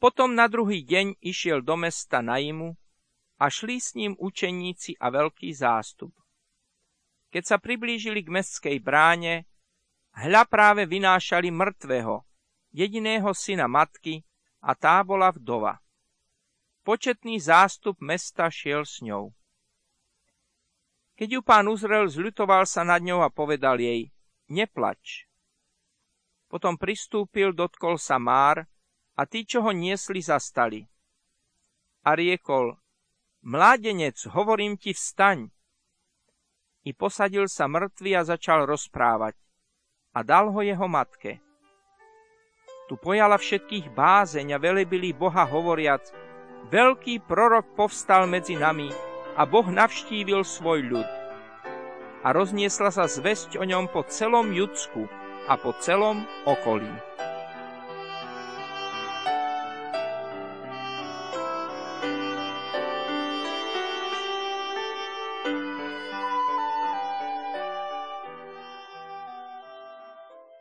Potom na druhý deň išiel do mesta Naimu a šli s ním učeníci a veľký zástup. Keď sa priblížili k mestskej bráne, hľa práve vynášali mŕtvého, jediného syna matky, a tá bola vdova. Početný zástup mesta šiel s ňou. Keď ju Pán uzrel, zľutoval sa nad ňou a povedal jej: neplač. Potom pristúpil, dotkol sa Már, a tí, čo ho niesli, zastali. A riekol: mládenec, hovorím ti, vstaň. I posadil sa mŕtvy a začal rozprávať. A dal ho jeho matke. Tu pojala všetkých bázeň a velebili Boha hovoriac: veľký prorok povstal medzi nami a Boh navštívil svoj ľud. A rozniesla sa zvesť o ňom po celom Judsku a po celom okolí.